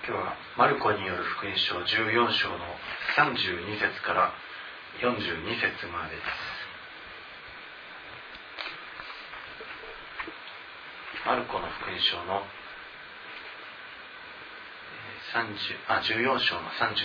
今日はマルコによる福音書14章の32節から42節までです。マルコの福音書の14章の32節からです。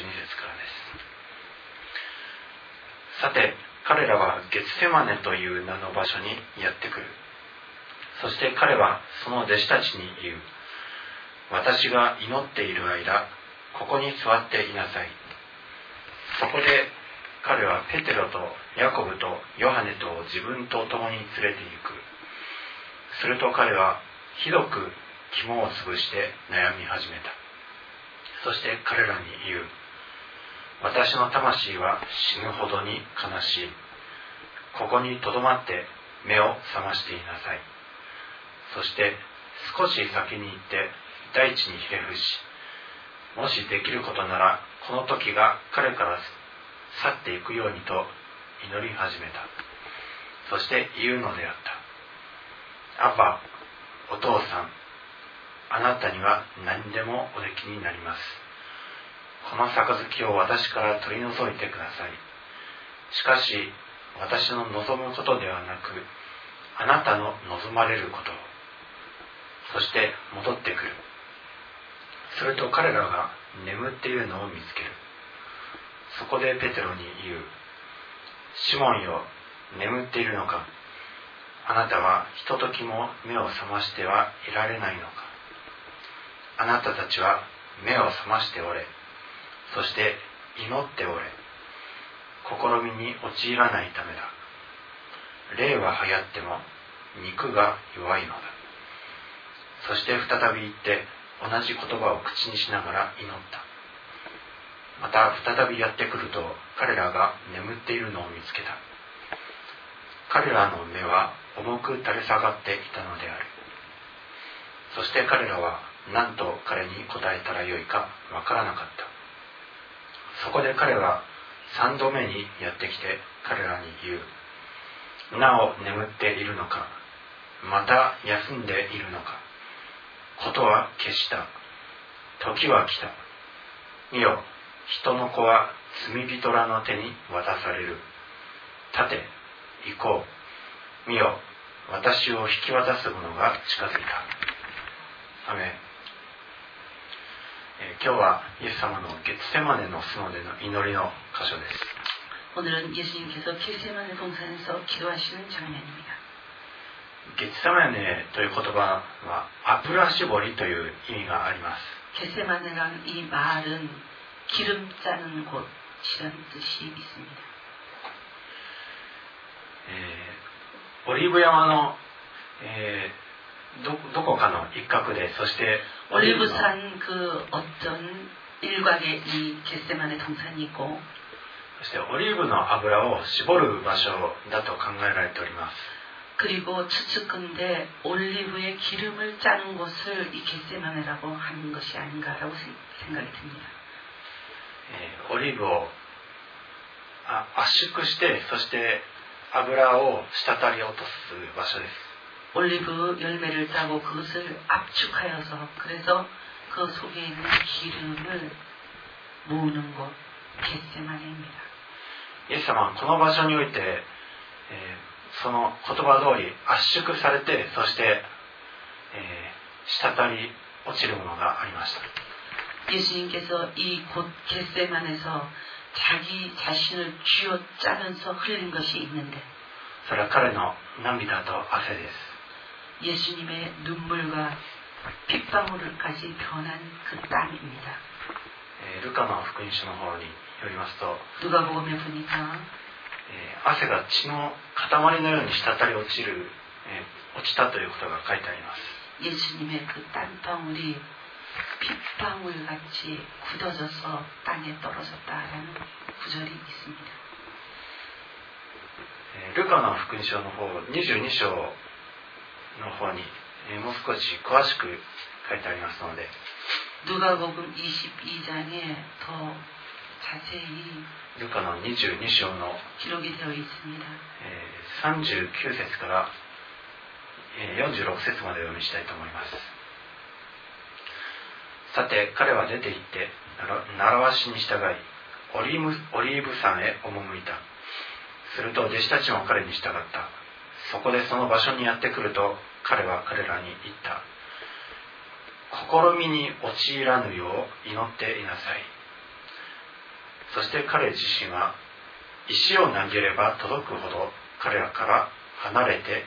さて、彼らはゲツセマネという名の場所にやってくる。そして彼はその弟子たちに言う。私が祈っている間、ここに座っていなさい。そこで彼はペテロとヤコブとヨハネとを自分と共に連れて行く。すると彼はひどく肝を潰して悩み始めた。そして彼らに言う。私の魂は死ぬほどに悲しい。ここにとどまって目を覚ましていなさい。そして少し先に行って大地にひれ伏し、もしできることならこの時が彼から去っていくようにと祈り始めた。そして言うのであった。アバ、お父さん、あなたには何でもおできになります。この杯を私から取り除いてください。しかし私の望むことではなく、あなたの望まれることを。そして戻ってくる。すると彼らが眠っているのを見つける。そこでペテロに言う。シモンよ、眠っているのか。あなたはひとときも目を覚ましてはいられないのか。あなたたちは目を覚ましておれ。そして祈っておれ。試みに陥らないためだ。霊は流行っても肉が弱いのだ。そして再び言って同じ言葉を口にしながら祈った。また再びやってくると彼らが眠っているのを見つけた。彼らの目は重く垂れ下がっていたのである。そして彼らは何と彼に答えたらよいかわからなかった。そこで彼は3度目にやってきて彼らに言う。なお眠っているのか。また休んでいるのか。ことは決した。時は来た。見よ、人の子は罪人らの手に渡される。立て、行こう。見よ、私を引き渡す者が近づいた。アメン。今日はイエス様のゲツセマネの園での祈りの箇所です。 오늘은 예수님께서 겟세마네 동산에서 기도하시는 장면입니다. ゲツセマネという言葉は油絞りという意味があります。 겟세마네라는 이 말은 기름 짜는 곳이라는 뜻이 있습니다. オリーブ山の、どこかの一角で、そして 올리브산 그 어떤 일각에 이 겟세마네 동산이 있고, そしてオリーブの油を絞る場所だと考えられております。 그리고 추측컨대 올리브의 기름을 짜는 곳을 이 겟세마네라고 하는 것이 아닌가라고 생각이 듭니다. オリーブを圧縮して、そして油を滴り落とす場所です。 올리브 열매를 따고 그것을 압축하여서 그래서 그 속에 있는 기름을 모으는 곳 겟세마네입니다. イエス様はこの場所において、その言葉通り圧縮されて、そして、滴り落ちるものがありました。 예수님께서 이 곳 겟세만에서 자기 자신을 쥐어짜면서 흘린 것이 있는데, それは彼の涙と汗です。 예수님의 눈물과 핏방울까지 변한 그 땀입니다. ルカの福音書の方によりますと、 누가복음에 보니까 汗が血の塊のように滴り落ちたということが書いてあります。 예수님의 그 땀방울이 핏방울같이 굳어져서 땅에 떨어졌다라는 구절이 있습니다. ルカの福音書の方22章の方にもう少し詳しく書いてありますので、 누가복음 22장에 더 자세히 ルカの22章の 기록이 되어 있습니다. 39節から46節までお読みしたいと思います。 さて彼は出て行って習わしに従いオリーブ山へ赴いた。すると弟子たちも彼に従った。そこでその場所にやってくると彼は彼らに言った。試みに陥らぬよう祈っていなさい。そして彼自身は石を投げれば届くほど彼らから離れていった。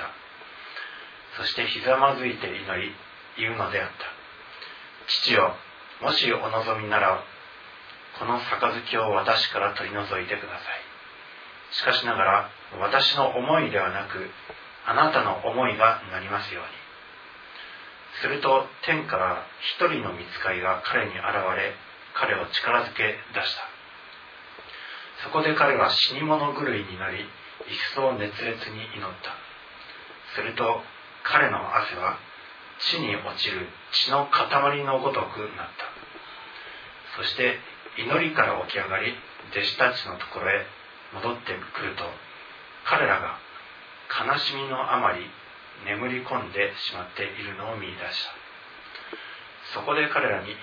そしてひざまずいて祈り言うのであった。父よ、もしお望みならこの杯を私から取り除いてください。しかしながら私の思いではなくあなたの思いがなりますように。すると天から一人の御使いが彼に現れ彼を力づけ出した。そこで彼は死に物狂いになり一層熱烈に祈った。すると彼の汗は地に落ちる血の塊のごとくなった。そして祈りから起き上がり弟子たちのところへ戻ってくると彼らが悲しみのあまり眠り込んでしまっているのを見出した。そこで彼らに言った。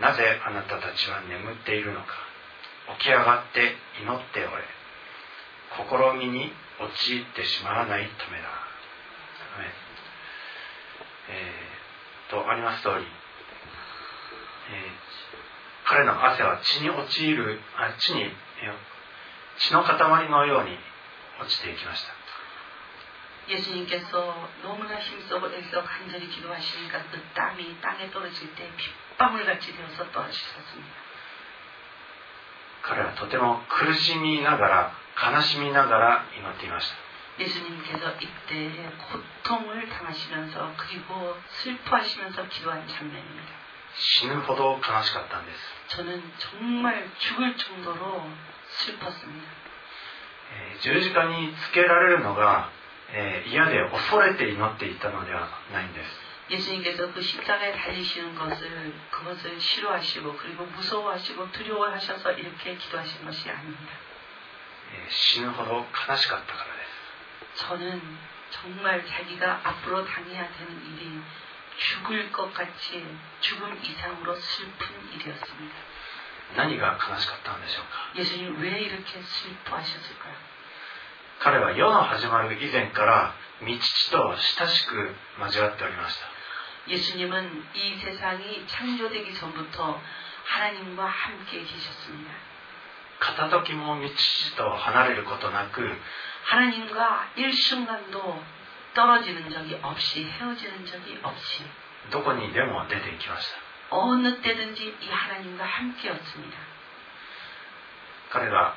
なぜあなたたちは眠っているのか。起き上がって祈っておれ。試みに陥ってしまわないためだ。あります通り、彼の汗は血の塊のように落ちていきました。 예수님께서 너무나 힘쓰고 애써 간절히 기도하시니까 그 땀이 땅에 떨어질 때 빗방울같이 되어서 떨어지셨습니다. 彼はとても苦しみながら悲しみながら祈っていました。 예수님께서 이때 고통을 당하시면서 그리고 슬퍼하시면서 기도한 장면입니다. 死ぬほど悲しかったんです。 저는 정말 죽을 정도로 슬펐습니다. 十字架につけられるのが嫌で恐れて祈っていたのではないんです。 예수님께서 그 십자가에 달리시는 그것을 싫어하시고 그리고 무서워하시고 두려워하셔서 이렇게 기도하신 것이 아닙니다. 死ぬほど悲しかったからです。 저는 정말 자기가 앞으로 당해야 되는 일이 죽을 것 같이 죽음 이상으로 슬픈 일이었습니다. 何が悲しかったんでしょうか。 예수님 왜 이렇게 슬퍼하셨을까요? 彼は世の始まる以前から御父と親しく交わっておりました。 예수님은 이 세상이 창조되기 전부터 하나님과 함께 계셨습니다. 片時も御父と離れることなく 하나님과 일순간도 떨어지는 적이 없이 헤어지는 적이 없이 どこにでも出て行きました。 어느 때든지 이 하나님과 함께였습니다. 彼が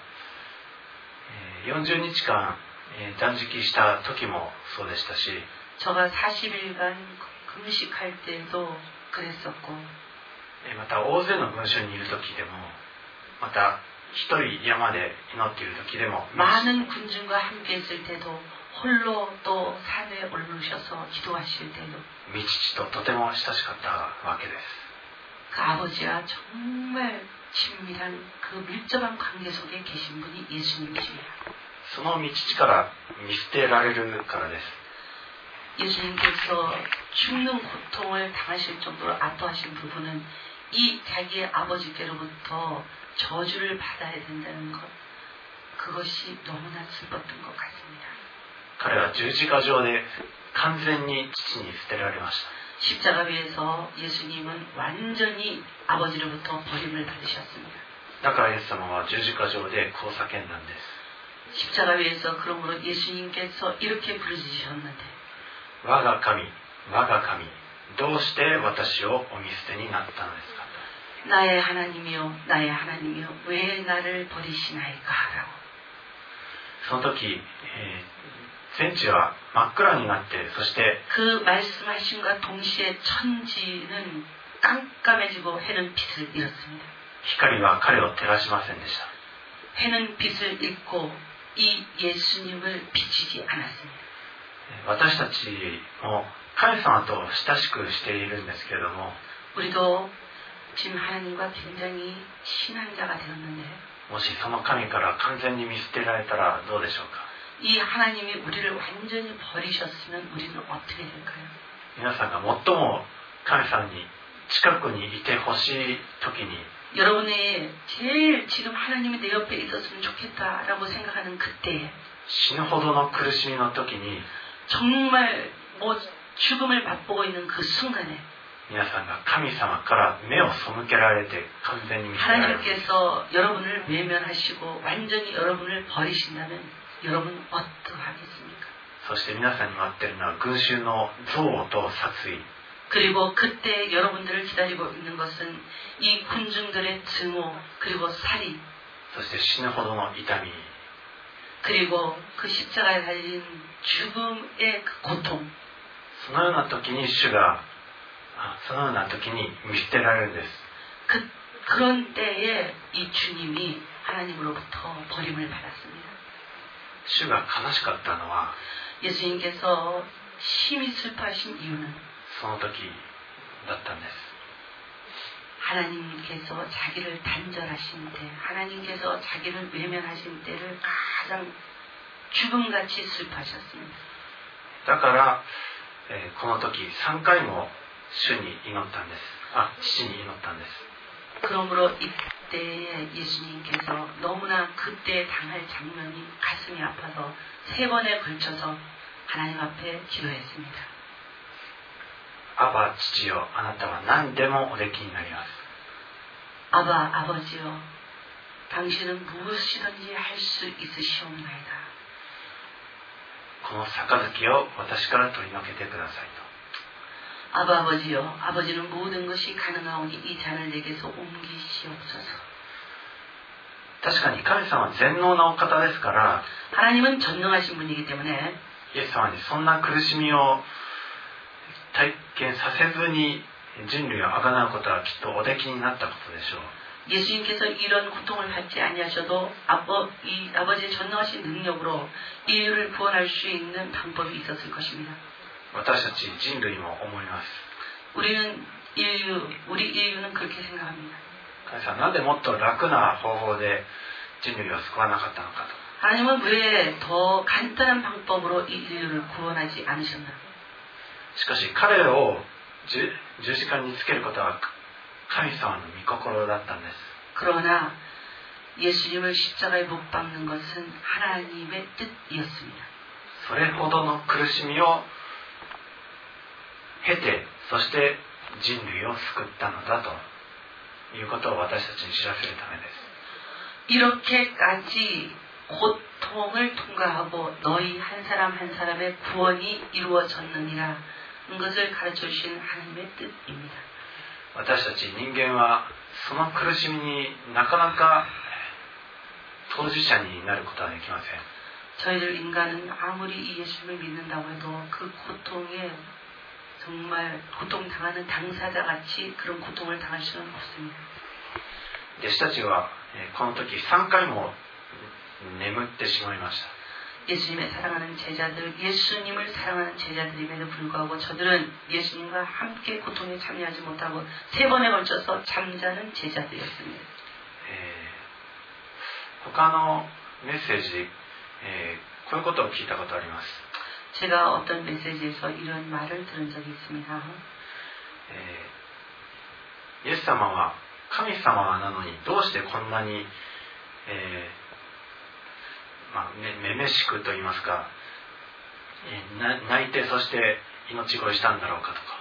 40日間断食した時もそうでしたし 저가 40일간 금식할 때도 그랬었고 また大勢の群衆にいる時でもまた一人山で祈っている時でも 많은 군중과 함께 있을 때도 홀로 또 산에 올르셔서 기도하실 때도 御父ととても親しかったわけです。 그 아버지와 정말 친밀한 그 밀접한 관계 속에 계신 분이 예수님이십니다. その御父から見捨てられるからです。 예수님께서 죽는 고통을 당하실 정도로 아파하신 부분은 이 자기의 아버지께로부터 저주를 받아야 된다는 것, 그것이 너무나 슬펐던 것 같습니다. 彼は十字架上で完全に父に捨てられました。 십자가 위에서 예수님은 완전히 아버지로부터 버림을 받으셨습니다. だからイエス様は十字架上でこう叫んだんです。 십자가 위에서 그러므로 예수님께서 이렇게 부르짖으셨는데 我が神、我が神、どうして私をお見捨てになったのですか。 나의 하나님이요 나의 하나님이요 왜 나를 버리시나이까. その時、全地は真っ暗になって、そして 그 말씀하심과 동시에 천지는 깜깜해지고 해는 빛을 잃었습니다. 光は彼を照らしませんでした。 해는 빛을 잃고 이 예수님을 비치지 않았습니다. 私たちも神様と親しくしているんですけれども 우리도 지금 하나님과 굉장히 친한 자가 되었는데 もしその神から完全に見捨てられたらどうでしょうか。 이 하나님이 우리를 완전히 버리셨으면 우리는 어떻게 될까요? 皆さんが最も神様に近くにいてほしい時に 여러분의 제일 지금 하나님이 내 옆에 있었으면 좋겠다라고 생각하는 그때 死ぬほどの苦しみの時に 정말 뭐 죽음을 맛보고 있는 그 순간에 皆さんが神様から目を背けられて完全に見捨てられる 하나님께서 여러분을 외면하시고 완전히 여러분을 버리신다면 여러분 어떠하겠습니까? そして皆さんに待っているのは群衆の憎悪と殺意 그리고 그때 여러분들을 기다리고 있는 것은 이 군중들의 증오 그리고 살인 そして死ぬほどの痛み 그리고 그 십자가에 달린 죽음의 그 고통 そのような時に主がそのような時に見捨てられるんです 그런 때에 이 주님이 하나님으로부터 버림을 받았습니다. 主が悲しかったのは 예수님께서 심히 슬퍼하신 이유는 その時だったんです 하나님께서 자기를 단절하신 때 하나님께서 자기를 외면하신 때를 가장 죽음같이 슬퍼하셨습니다. だから、この時3回も主に祈ったんです父に祈ったんです 그러므로 이때에 예수님께서 너무나 그때 당할 장면이 가슴이 아파서 3번에 걸쳐서 하나님 앞에 기도했습니다. アバ父よあなたは何でもおできになります 아바 아버지여 당신은 무엇이든지 할 수 있으시옵나이다. この杯を私から取り除けてくださいと 아바 아버지여 아버지는 모든 것이 가능하오니 이 잔을 내게서 옮기시옵소서. 確かに神様は全能なお方ですから 하나님은 전능하신 분이기 때문에 イエス様にそんな苦しみを体験させずに人類をあがなうことはきっとおできになったことでしょう 예수님께서 이런 고통을 받지 아니하셔도 아버지의 전능하신 능력으로 인류를 구원할 수 있는 방법이 있었을 것입니다. 私たち人類も思います 우리 인류는 그렇게 생각합니다. 神様なんでもっと楽な方法で人類を救わなかったのかと 하나님은 왜 더 간단한 방법으로 이 인류를 구원하지 않으셨나? しかし彼を十字架につけることは神様の御心だったんです 그러나 예수님을 십자가에 못 박는 것은 하나님의 뜻이었습니다. それほどの苦しみを経てそして人類を救ったのだということを私たちに知らせるためです 이렇게까지 고통을 통과하고 너희 한 사람 한 사람의 구원이 이루어졌느니라 는 것을 가르쳐 주신 하나님의 뜻입니다. 私たち人間はその苦しみになかなか当事者になることはできません 저희들 인간은 아무리 이 예수님을 믿는다고 해도 그 고통에 정말 고통당하는 당사자같이 그런 고통을 당할 수는 없습니다. 弟子たちはこの時3回も眠ってしまいました 예수님을 사랑하는 제자들, 예수님을 사랑하는 제자들임에도 불구하고 저들은 예수님과 함께 고통에 참여하지 못하고 3번에 걸쳐서 잠자는 제자들이었습니다. 他のメッセージ、こういうことを聞いたことあります 제가 어떤 메시지에서 이런 말을 들은 적이 있습니다. イエス様は神様なのにどうしてこんなに、めめしくと言いますか、泣いてそして命乞いしたんだろうかとか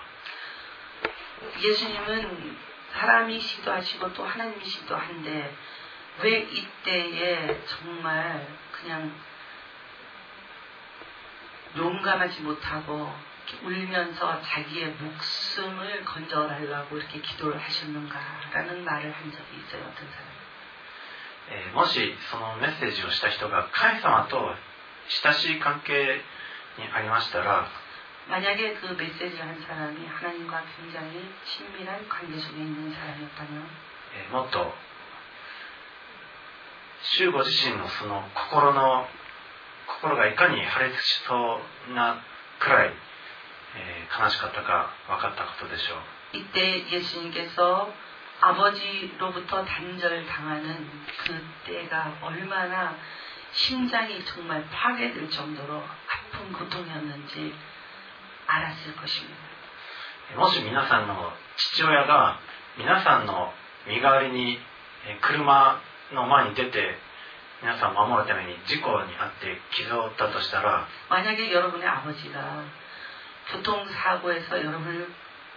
예수님은 사람이시기도 하시고 또 하나님이시기도 한데 왜 이때에 정말 그냥 용감하지 못하고 울면서 자기의 목숨을 건져달라고 이렇게 기도를 하셨는가라는 말을 한 적이 있어요. 어떤 사람. もしそのメッセージをした人が神様と親しい関係にありましたら 만약에 그 메시지를 한 사람이 하나님과 굉장히 친밀한 관계 속에 있는 사람이었다면 もっと主ご自身のその心がいかに破裂しそうなくらい、悲しかったか分かったことでしょう 이때 예수님께서 아버지로부터 단절당하는 그때가 얼마나 심장이 정말 파괴될 정도로 아픈 고통이었는지 알았을 것입니다. もし皆さんの父親が皆さんの身代わりに車の前に出て皆さんを守るために事故に遭って傷を負ったとしたら 만약에 여러분의 아버지가 교통사고에서 여러분을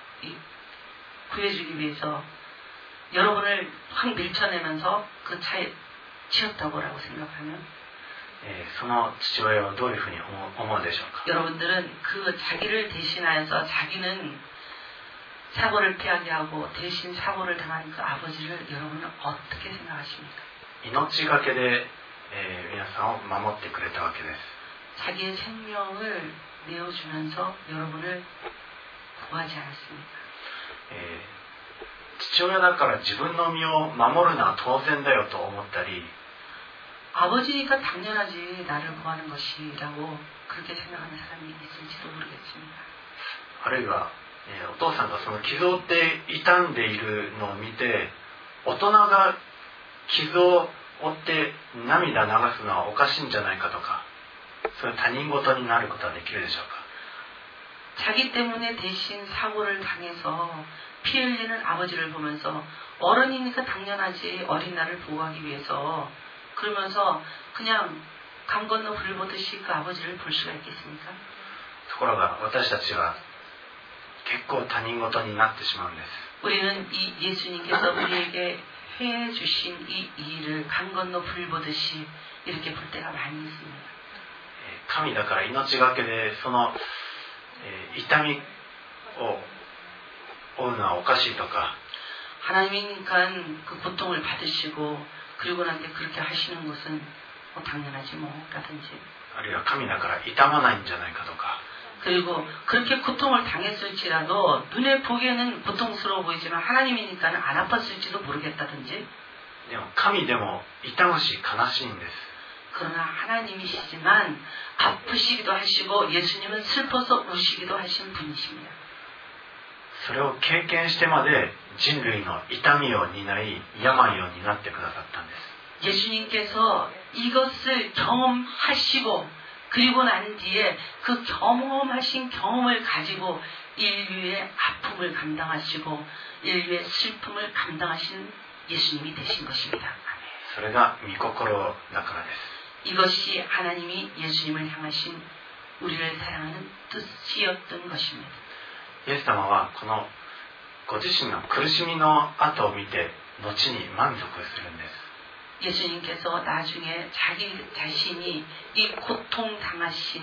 구해주기 위해서 여러분을 확 밀쳐내면서 그 차에 치였다고라고 생각하면 その父親はどういうふうに思うでしょうか 여러분들은 그 자기를 대신하여서 자기는 사고를 피하게 하고 대신 사고를 당한 그 아버지를 여러분은 어떻게 생각하십니까? 命がけで、皆さんを守ってくれたわけです 자기의 생명을 내어주면서 여러분을 구하지 않았습니까? 父親だから自分の身を守るのは当然だよと思ったり 아버지니까 당연하지 나를 구하는 것이라고 그렇게 생각하는 사람이 있을지도 모르겠습니다. あるいは、お父さんがその傷を負って痛んでいるのを見て大人が傷を負って涙流すのはおかしいんじゃないかとかそういう他人事になることはできるでしょうか 자기 때문에 대신 사고를 당해서 피 흘리는 아버지를 보면서 어른이니까 당연하지 어린 나를 보호하기 위해서 그러면서 그냥 강 건너 불 보듯이 그 아버지를 볼 수가 있겠습니까? ところが私たちは結構他人事になってしまうんです 우리는 이 예수님께서 우리에게 해주신 이 일을 강 건너 불 보듯이 이렇게 볼 때가 많이 있습니다. 神だから命がけでその、痛みを負うのはおかしいとか 하나님이니까 그 고통을 받으시고 그리고 난 뒤에 그렇게 하시는 것은 뭐 당연하지 뭐라든지 あるいは神だから痛まないんじゃないかとか 그리고 그렇게 고통을 당했을지라도 눈에 보기에는 고통스러워 보이지만 하나님이니까 안 아팠을지도 모르겠다든지 でも神でも痛むし悲しいんです 그러나 하나님이시지만 아프시기도 하시고 예수님은 슬퍼서 우시기도 하신 분이십니다. それを経験してまで人類の痛みを担い病を担ってくださったんです 예수님께서 이것을 경험하시고 그리고 난 뒤에 그 경험하신 경험을 가지고 인류의 아픔을 감당하시고 인류의 슬픔을 감당하신 예수님이 되신 것입니다. それが御心だからです 이것이 하나님이 예수님을 향하신 우리를 사랑하는 뜻이었던 것입니다. イエス様はこのご自身の苦しみの後を見て後に満足するんです 예수님께서 나중에 자기 자신이 이 고통 당하신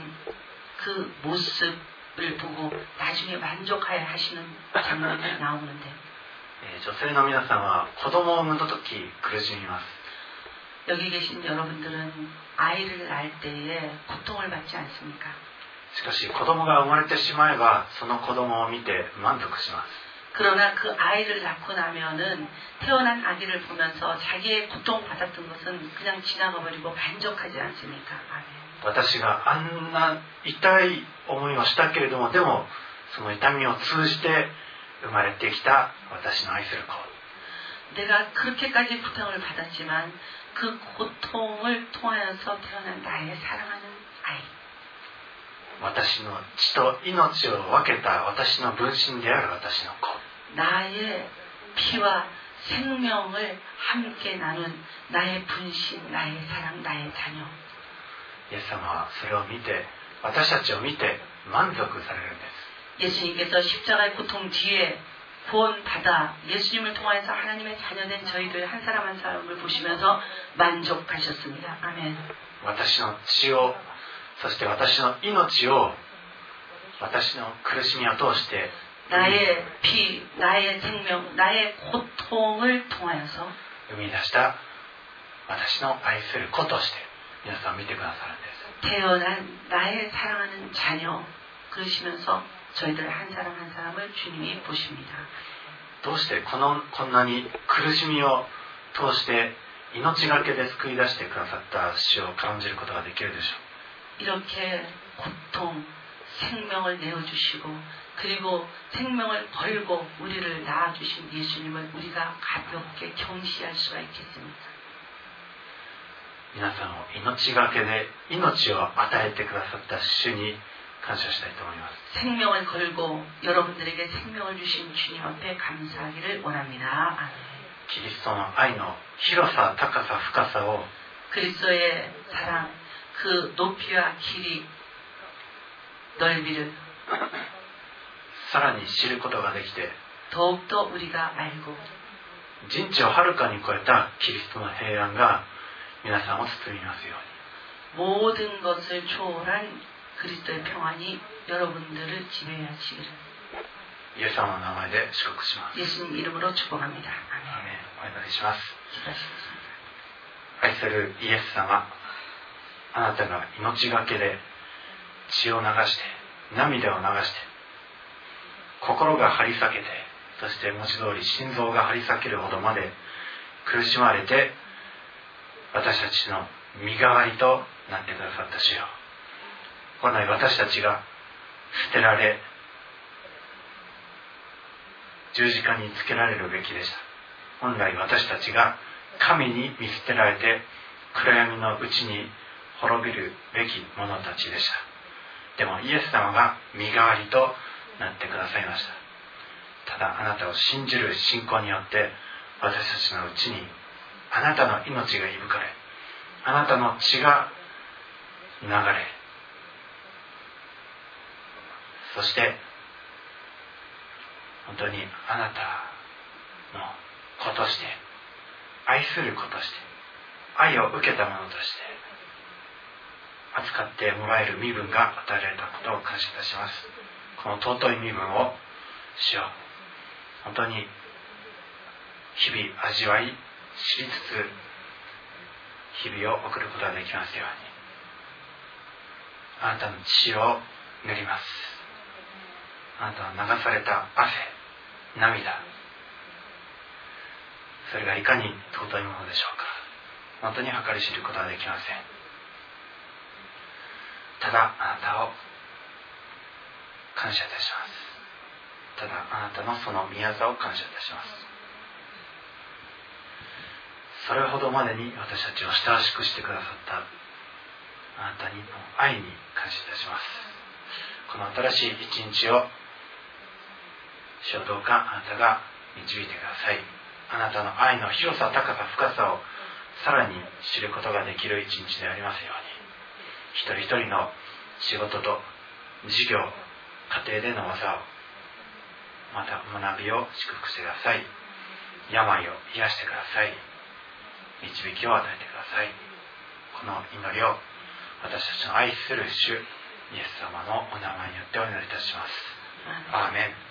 그 모습을 보고 나중에 만족하여 하시는 장면이 나오는데 女性の皆さんは子供を産む時苦しみます 여기 계신 여러분들은 아이를 낳을 때에 고통을 받지 않습니까? しかし子供が生まれてしまえばその子供を見て満足します 그러나 그 아이를 낳고 나면은 태어난 아기를 보면서 자기의 고통받았던 것은 그냥 지나가 버리고 만족하지 않습니까? 아멘. 私があんな痛い思いをしたけれどもでもその痛みを通じて生まれてきた私の愛する子 내가 그렇게까지 고통을 받았지만 그 고통을 통하여서 태어난 나의 사랑하는 아이 私の血と命を分けた私の分身である私の子 나의 피와 생명을 함께 나눈 나의 분신, 나의 사랑, 나의 자녀 イエス様はそれを見て私たちを見て満足されるんです 예수님께서 십자가의 고통 뒤에 구원받아 예수님을 통해서 하나님의 자녀된 저희들 한 사람 한 사람을 보시면서 만족하셨습니다. 아멘. 私の血をそして私の命を私の苦しみを通して 나의 피, 나의 생명, 나의 고통을 통하여서 生み出した私の愛する子として皆さん見てくださるんです 태어난 나의 사랑하는 자녀 그러시면서 저희들 한 사람 한 사람을 주님이 보십니다. どうしてこんなに苦しみを通して命がけで救い出してくださった主を感じることができるでしょう 이렇게 고통, 생명을 내어주시고 그리고 생명을 걸고 우리를 낳아주신 예수님을 우리가 가볍게 경시할 수가 있겠습니까? 皆さんを命がけで命を与えてくださった主に感謝したいと思います。 생명을 걸고 여러분들에게 생명을 주신 주님 앞에 감사하기를 원합니다. 아멘. キリストの愛の広さ、高さ、深さを 그리스도의 사랑, 그 높이와 길이, 넓이를 さらに知ることができて、 더욱더 우리가 알고 人知をはるかに超えたキリストの平安が皆さんを包みますように。 모든 것을 초월한 그리스도의 평안이 여러분들을 지배하시기를 イエス様の名前で祝福します。 예수님 이름으로 축복합니다. ア 아멘. メン。お祈りします。 기도하시겠습니다. 愛するイエス様、あなたが命がけで血を流して涙を流して心が張り裂けて、そして文字通り心臓が張り裂けるほどまで苦しまれて私たちの身代わりとなってくださった主よ。本来私たちが捨てられ十字架につけられるべきでした。本来私たちが神に見捨てられて暗闇のうちに滅びるべき者たちでした。でもイエス様が身代わりとなってくださいました。ただあなたを信じる信仰によって私たちのうちにあなたの命がいぶかれ、あなたの血が流れ、そして本当にあなたの子として、愛する子として、愛を受けた者として扱ってもらえる身分が与えられたことを感謝いたします。この尊い身分を主よ、本当に日々味わい知りつつ日々を送ることができますように、あなたの血を塗ります。あなたの流された汗、涙、それがいかに尊いものでしょうか。本当に計り知ることはできません。ただあなたを感謝いたします。ただあなたのその御業を感謝いたします。それほどまでに私たちを親しくしてくださったあなたにの愛に感謝いたします。この新しい一日を主よ、どうかあなたが導いてください。あなたの愛の広さ、高さ、深さをさらに知ることができる一日でありますように、一人一人の仕事と事業、家庭での技を、また学びを祝福してください。病を癒してください。導きを与えてください。この祈りを私たちの愛する主イエス様のお名前によってお祈りいたします。アーメン。